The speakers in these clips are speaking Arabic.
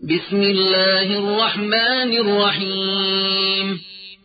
بسم الله الرحمن الرحيم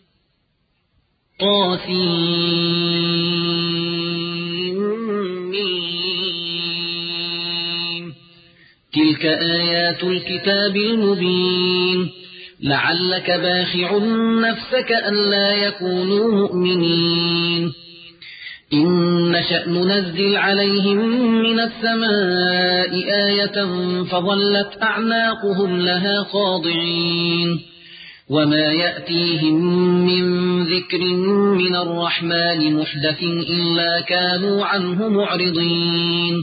طاسيم تلك آيات الكتاب المبين لعلك باخع نفسك ألا يكونوا مؤمنين إن نشأ ننزل عليهم من السماء آية فظلت أعناقهم لها خاضعين وما يأتيهم من ذكر من الرحمن محدث إلا كانوا عنه معرضين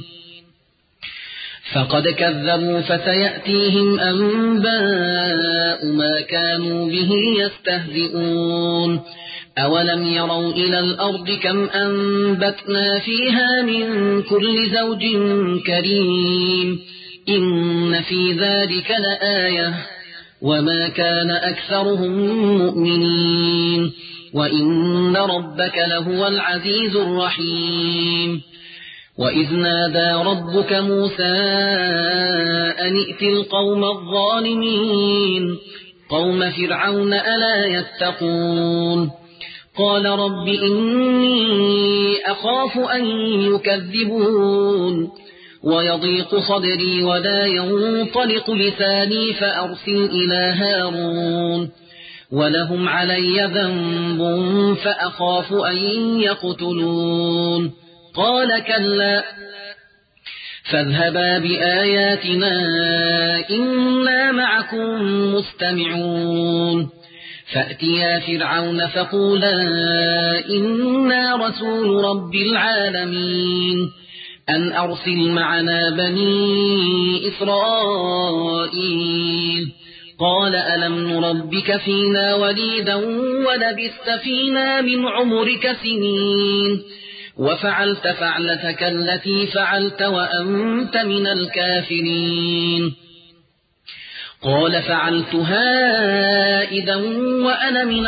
فقد كذبوا فسيأتيهم أنباء ما كانوا به يستهزئون أولم يروا إلى الأرض كم أنبتنا فيها من كل زوج كريم إن في ذلك لآية وما كان أكثرهم مؤمنين وإن ربك لهو العزيز الرحيم وإذ نادى ربك موسى أن ائت القوم الظالمين قوم فرعون ألا يتقون قال رب إني أخاف أن يكذبون ويضيق صدري ولا ينطلق لساني فأرسل إلى هارون ولهم علي ذنب فأخاف أن يقتلون قال كلا فاذهبا بآياتنا إنا معكم مستمعون فأتيا فرعون فقولا إنا رسول رب العالمين أن أرسل معنا بني إسرائيل قال ألم نربك فينا وليدا ولبثت فينا من عمرك سنين وفعلت فعلتك التي فعلت وأنت من الكافرين قال فعلتها إذا وأنا من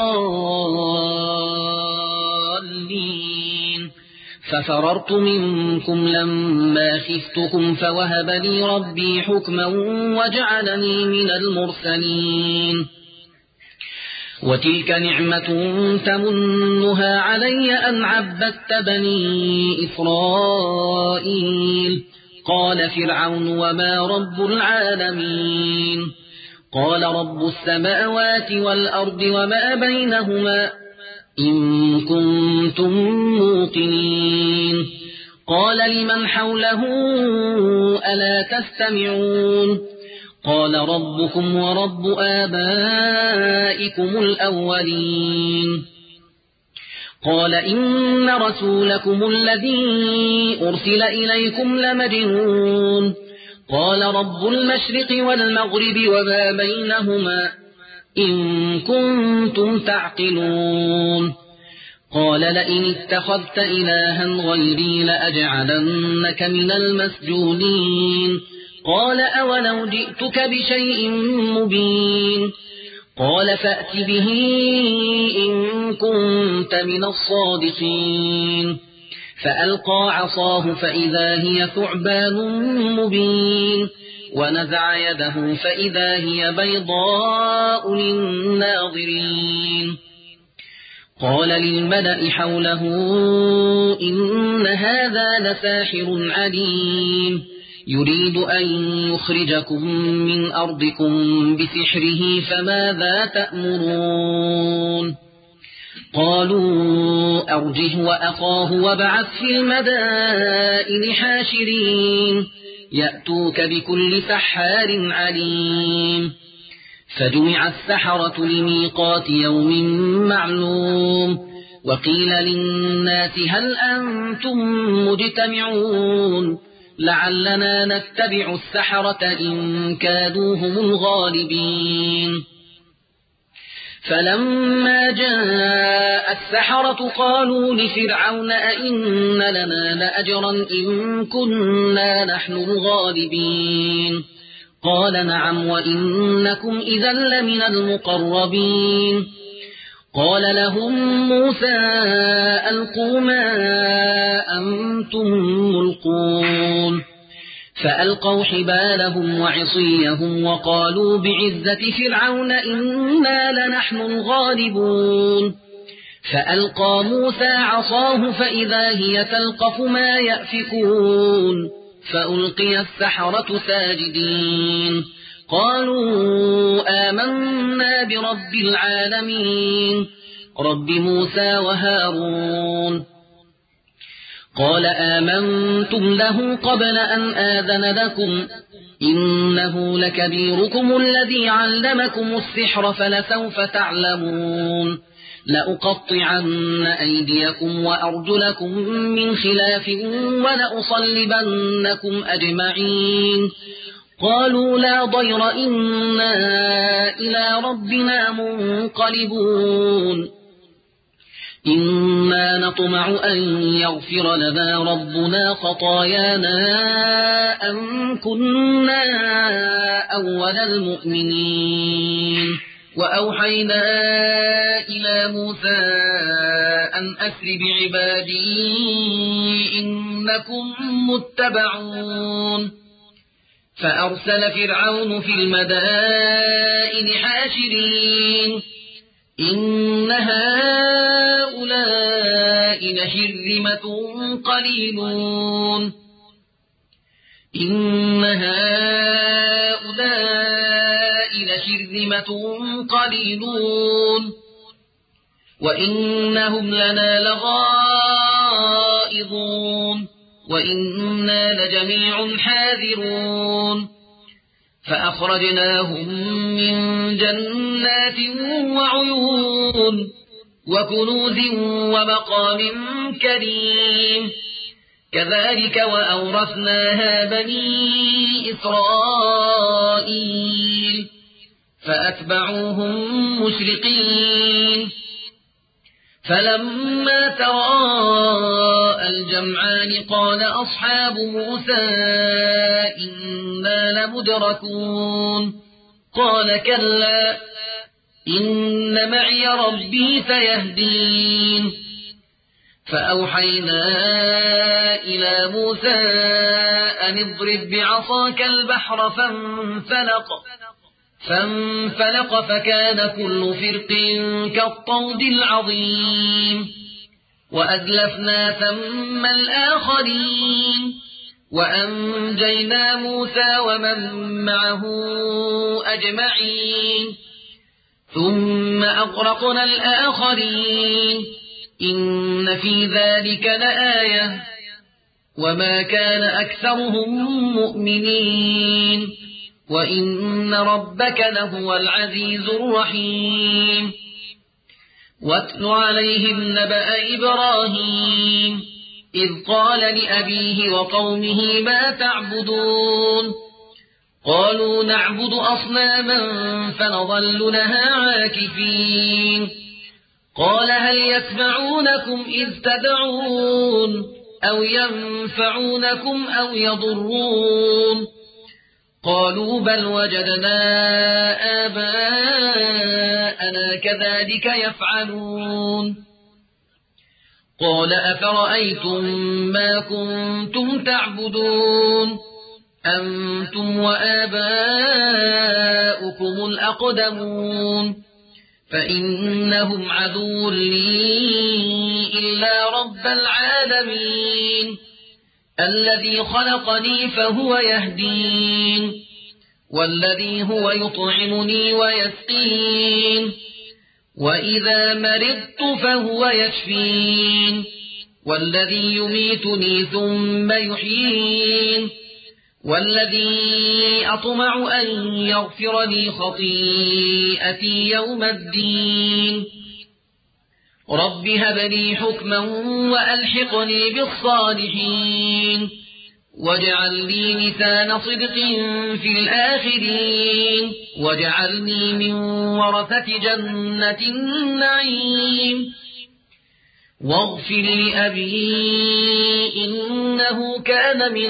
الضالين ففررت منكم لما خفتكم فوهب لي ربي حكما وجعلني من المرسلين وتلك نعمة تمنها علي أن عبدت بني إسرائيل قال فرعون وما رب العالمين قال رب السماوات والأرض وما بينهما إن كنتم موقنين قال لمن حوله ألا تستمعون قال ربكم ورب آبائكم الأولين قال إن رسولكم الذي أرسل إليكم لمجنون قال رب المشرق والمغرب وما بينهما إن كنتم تعقلون قال لئن اتخذت إلها غيري لأجعلنك من المسجونين قال أولو جئتك بشيء مبين قال فأت به إن كنت من الصادقين فألقى عصاه فإذا هي ثعبان مبين ونزع يده فإذا هي بيضاء للناظرين قال للملأ حوله إن هذا لساحر عليم يريد أن يخرجكم من أرضكم بسحره فماذا تأمرون قالوا أرجه وأخاه وابعث في المدائن حاشرين يأتوك بكل سحار عليم فجمع السحرة لميقات يوم معلوم وقيل للناس هل أنتم مجتمعون لعلنا نتبع السحرة إن كادوا هم الغالبين فلما جاء السحرة قالوا لفرعون أئن لنا لأجرا إن كنا نحن الغالبين قال نعم وإنكم إذا لمن المقربين قال لهم موسى ألقوا ما أنتم ملقون فألقوا حبالهم وعصيهم وقالوا بعزة فرعون إنا لنحن الغالبون فألقى موسى عصاه فإذا هي تلقف ما يأفكون فألقي السحرة ساجدين قالوا آمنا برب العالمين رب موسى وهارون قال آمنتم له قبل أن آذن لكم إنه لكبيركم الذي علمكم السحر فلسوف تعلمون لأقطعن أيديكم وأرجلكم من خلاف ولأصلبنكم أجمعين قالوا لا ضير إنا إلى ربنا منقلبون إنا نطمع أن يغفر لنا ربنا خطايانا أن كنا أول المؤمنين وأوحينا إلى موسى أن أسر بعبادي إنكم متبعون فأرسل فرعون في المدائن حاشرين إن هؤلاء لشرذمة قليلون إن هؤلاء لشرذمة قليلون وإنهم لنا لغائظون وإنا لجميع حاذرون فأخرجناهم من جنات وعيون وكنوز ومقام كريم كذلك وأورثناها بني إسرائيل فأتبعوهم مشرقين فلما تراءى الجمعان قال أصحاب موسى إنا لمدركون قال كلا إن معي ربي سيهدين فأوحينا إلى موسى أن اضرب بعصاك البحر فانفلق فكان كل فرق كالطود العظيم وأزلفنا ثم الآخرين وأنجينا موسى ومن معه أجمعين ثم أغرقنا الآخرين إن في ذلك لآية وما كان أكثرهم مؤمنين وإن ربك لهو العزيز الرحيم واتل عليهم نبأ إبراهيم إذ قال لأبيه وقومه ما تعبدون قالوا نعبد أصناما فنظل لها عاكفين قال هل يسمعونكم إذ تدعون أو ينفعونكم أو يضرون قالوا بل وجدنا آباءنا كذلك يفعلون قال أفرأيتم ما كنتم تعبدون أنتم وآباؤكم الأقدمون فإنهم عدو لي إلا رب العالمين الذي خلقني فهو يهدين والذي هو يطعمني ويسقين وإذا مرضت فهو يشفين والذي يميتني ثم يحيين والذي أطمع أن يغفر لي خطيئتي يوم الدين رب هب لي حكما وألحقني بالصالحين واجعل لي لسان صدق في الآخرين واجعلني من ورثة جنة النعيم واغفر لأبي إنه كان من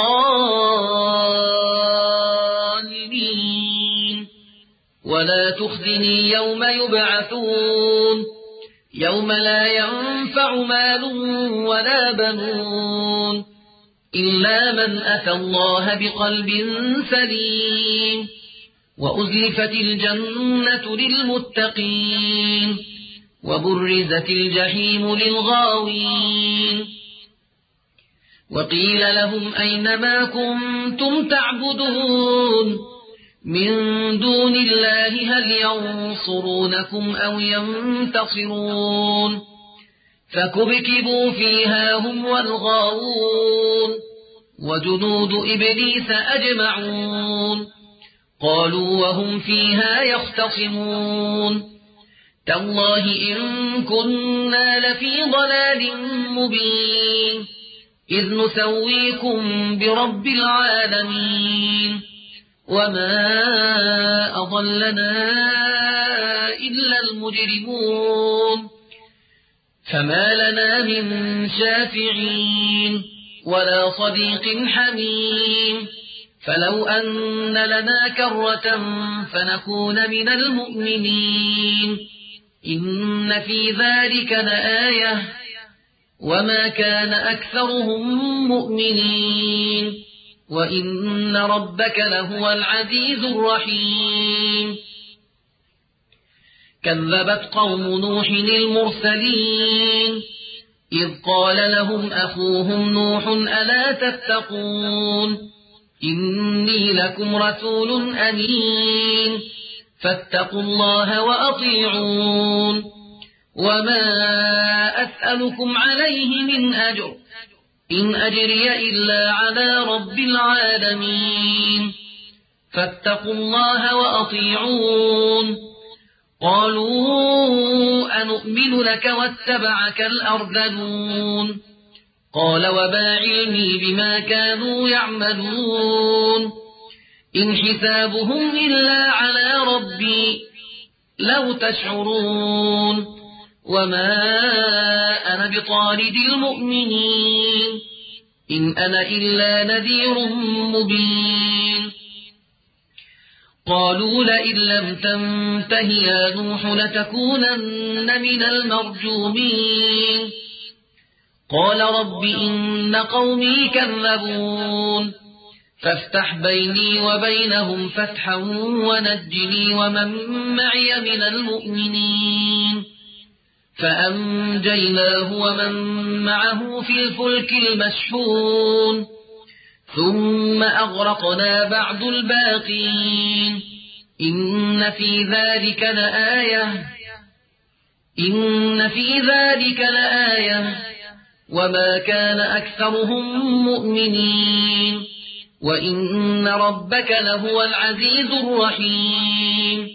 الضالين ولا تخزني يوم يبعثون يوم لا ينفع مال ولا بنون إلا من أتى الله بقلب سليم وأزلفت الجنة للمتقين وبرزت الجحيم للغاوين وقيل لهم أين ما كنتم تعبدون من دون الله هل ينصرونكم أو ينتصرون فكبكبوا فيها هم والغاوون وجنود إبليس أجمعون قالوا وهم فيها يختصمون تالله إن كنا لفي ضلال مبين إذ نسويكم برب العالمين وما أضلنا إلا المجرمون فما لنا من شافعين ولا صديق حميم فلو أن لنا كرة فنكون من المؤمنين إن في ذلك لآية وما كان أكثرهم مؤمنين وإن ربك لهو العزيز الرحيم كذبت قوم نوح المرسلين إذ قال لهم أخوهم نوح ألا تتقون إني لكم رسول أمين فاتقوا الله وأطيعون وما أسألكم عليه من أجر إن أجري إلا على رب العالمين فاتقوا الله وأطيعون قالوا أنؤمن لك واتبعك الأرذلون قال وما علمي بما كانوا يعملون إن حسابهم إلا على ربي لو تشعرون وما أنا بطارد المؤمنين إن أنا إلا نذير مبين قالوا لئن لم تنته يا نوح لتكونن من المرجومين قال رب إن قومي كذبون فافتح بيني وبينهم فتحا ونجني ومن معي من المؤمنين فأنجيناه ومن معه في الفلك المشحون ثم أغرقنا بعد الباقين إن في ذلك لآية وما كان أكثرهم مؤمنين وإن ربك لهو العزيز الرحيم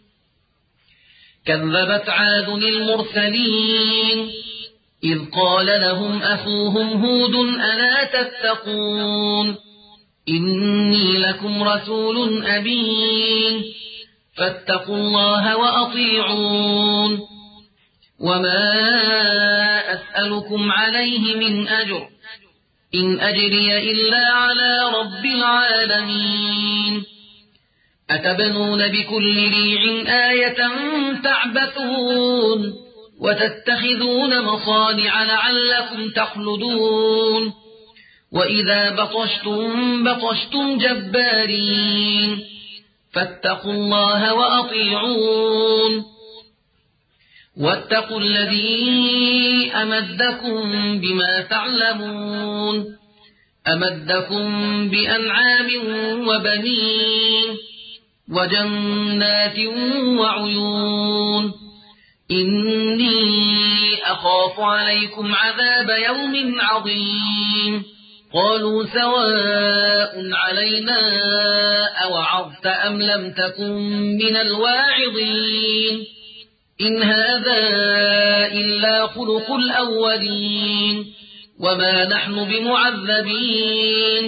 كذبت عاد المرسلين إذ قال لهم أخوهم هود ألا تتقون إني لكم رسول أمين فاتقوا الله وأطيعون وما أسألكم عليه من أجر إن أجري إلا على رب العالمين أتبنون بكل ريع آية تعبثون وتتخذون مصانع لعلكم تخلدون وإذا بطشتم جبارين فاتقوا الله وأطيعون واتقوا الذي أمدكم بما تعلمون أمدكم بأنعام وبنين وجنات وعيون إني أخاف عليكم عذاب يوم عظيم قالوا سواء علينا أوعظت أم لم تكن من الواعظين إن هذا إلا خلق الأولين وما نحن بمعذبين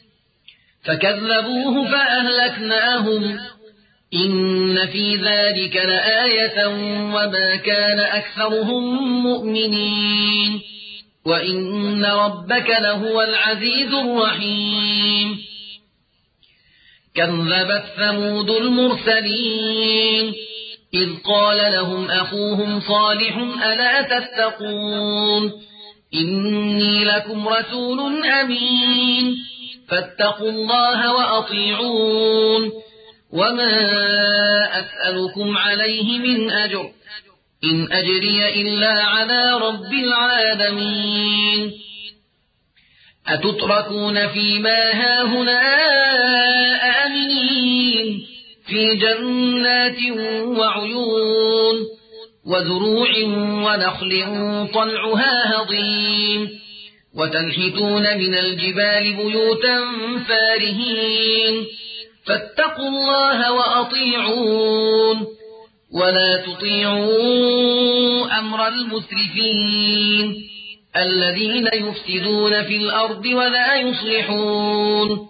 فكذبوه فأهلكناهم إن في ذلك لآية وما كان أكثرهم مؤمنين وإن ربك لهو العزيز الرحيم كذبت ثمود المرسلين إذ قال لهم أخوهم صالح ألا تتقون إني لكم رسول أمين فاتقوا الله وأطيعون وما أسألكم عليه من أجر إن أجري إلا على رب العالمين أتتركون فيما هاهنا آمنين في جنات وعيون وزروع ونخل طلعها هضيم وتنحتون من الجبال بيوتا فارهين فاتقوا الله وأطيعون ولا تطيعوا أمر المسرفين الذين يفسدون في الأرض ولا يصلحون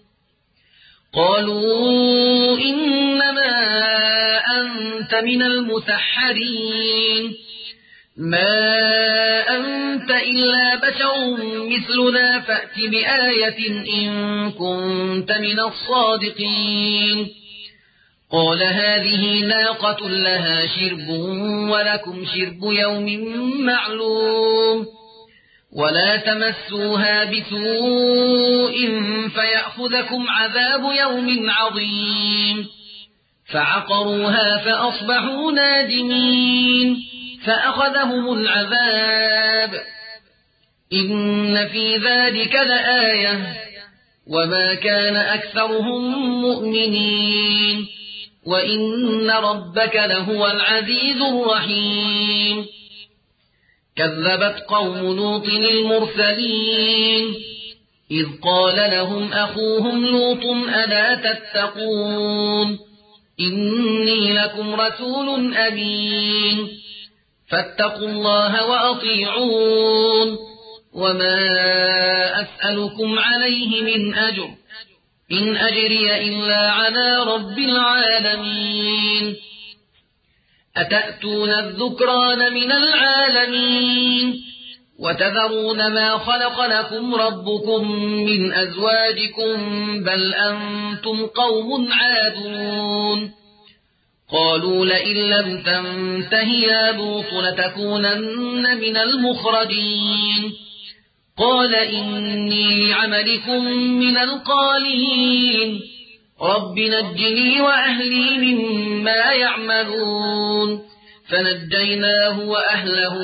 قالوا إنما أنت من المسحرين ما أنت إلا بشر مثلنا فأت بآية إن كنت من الصادقين قال هذه ناقة لها شرب ولكم شرب يوم معلوم ولا تمسوها بسوء فيأخذكم عذاب يوم عظيم فعقروها فأصبحوا نادمين فأخذهم العذاب إن في ذلك لآية وما كان أكثرهم مؤمنين وإن ربك لهو العزيز الرحيم كذبت قوم لوط المرسلين إذ قال لهم أخوهم لوط ألا تتقون إني لكم رسول أمين فاتقوا الله وأطيعون وما أسألكم عليه من أجر إن أجري إلا على رب العالمين أتأتون الذكران من العالمين وتذرون ما خلق لكم ربكم من أزواجكم بل أنتم قوم عادون قالوا لئن لم تنته يا لوط لتكونن من المخرجين قال إني لعملكم من القالين رب نجني وأهلي مما يعملون فنجيناه وأهله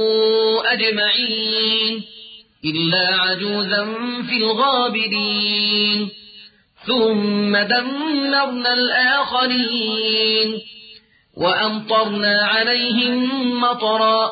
أجمعين إلا عجوزا في الغابرين ثم دمرنا الآخرين وأمطرنا عليهم مطرا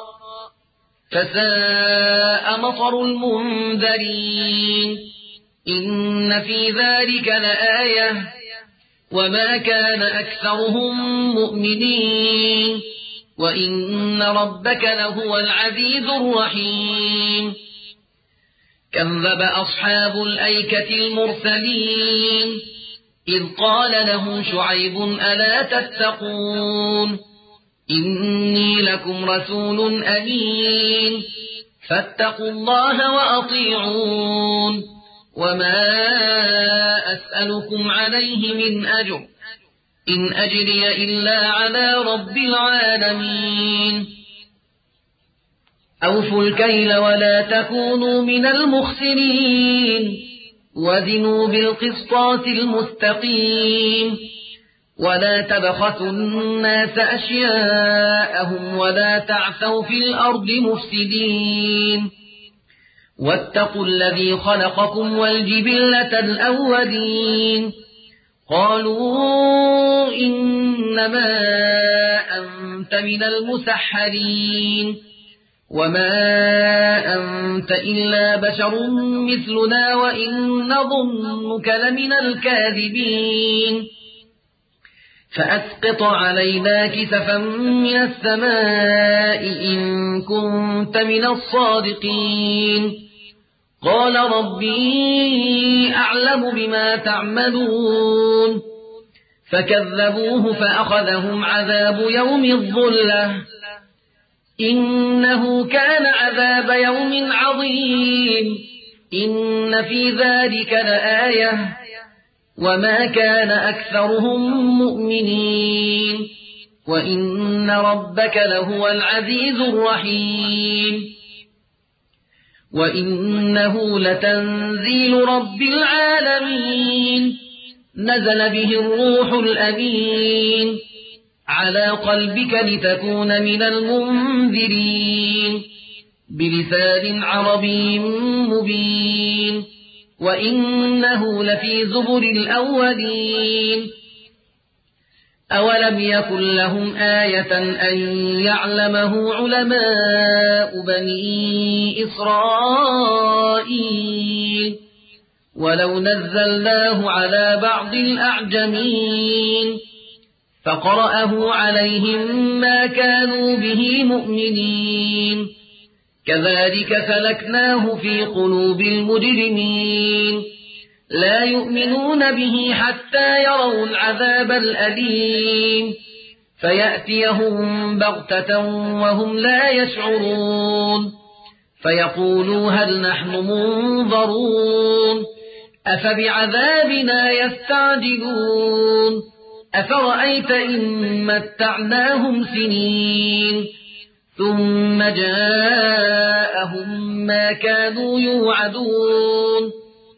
فساء مطر المنذرين إن في ذلك لآية وما كان أكثرهم مؤمنين وإن ربك لهو العزيز الرحيم كذب أصحاب الأيكة المرسلين إذ قال لهم شعيب ألا تتقون إني لكم رسول أمين فاتقوا الله وأطيعون وما أسألكم عليه من أجر إن أجري إلا على رب العالمين أوفوا الكيل ولا تكونوا من المخسرين وزنوا بالقسطاس المستقيم ولا تبخسوا الناس أشياءهم ولا تعثوا في الأرض مفسدين واتقوا الذي خلقكم والجبلة الأولين قالوا إنما أنت من المسحرين وما أنت إلا بشر مثلنا وإن نظنك لمن الكاذبين فأسقط علينا كسفا من السماء إن كنت من الصادقين قال ربي أعلم بما تعملون فكذبوه فأخذهم عذاب يوم الظلة إنه كان عذاب يوم عظيم إن في ذلك لآية وما كان أكثرهم مؤمنين وإن ربك لهو العزيز الرحيم وإنه لتنزيل رب العالمين نزل به الروح الأمين على قلبك لتكون من المنذرين بلسان عربي مبين وإنه لفي زبر الأولين أولم يكن لهم آية أن يعلمه علماء بني إسرائيل ولو نزلناه على بعض الأعجمين فقرأه عليهم ما كانوا به مؤمنين كذلك سلكناه في قلوب المجرمين لا يؤمنون به حتى يروا العذاب الأليم فيأتيهم بغتة وهم لا يشعرون فيقولوا هل نحن منظرون أفبعذابنا يستعجلون أفرأيت إن متعناهم سنين ثم جاءهم ما كانوا يوعدون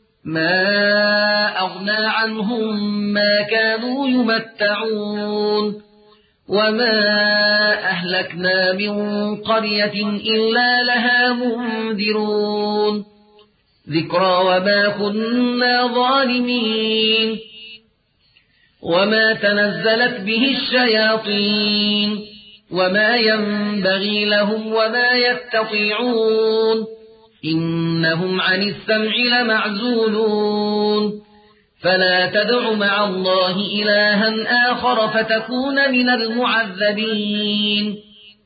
ما أغنى عنهم ما كانوا يمتعون وما أهلكنا من قرية إلا لها منذرون ذكرى وما كنا ظالمين وما تنزلت به الشياطين وما ينبغي لهم وما يستطيعون إنهم عن السمع لمعزولون فلا تدع مع الله إلها آخر فتكون من المعذبين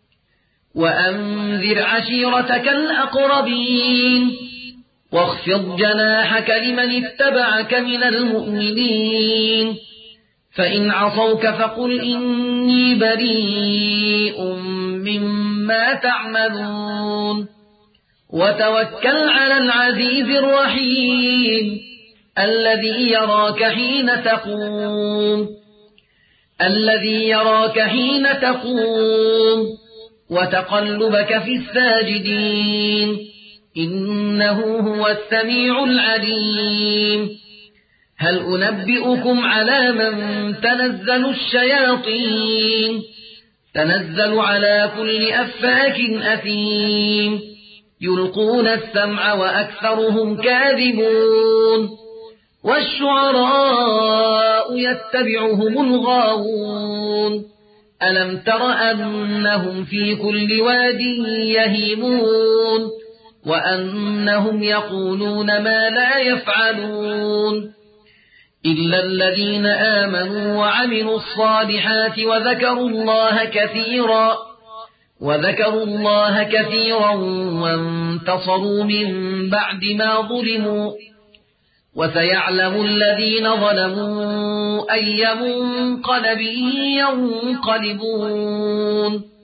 وأنذر عشيرتك الأقربين واخفض جناحك لمن اتبعك من المؤمنين فإن عصوك فقل إني بريء مما تعملون وتوكل على العزيز الرحيم الذي يراك حين تقوم وتقلبك في الساجدين إنه هو السميع العليم هل أنبئكم على من تنزل الشياطين تنزل على كل أفاك أثيم يلقون السمع وأكثرهم كاذبون والشعراء يتبعهم الغاوون ألم تر أنهم في كل واد يهيمون وأنهم يقولون ما لا يفعلون إلا الذين آمنوا وعملوا الصالحات وذكروا الله كثيرا وانتصروا من بعد ما ظلموا وسيعلم الذين ظلموا أي منقلب ينقلبون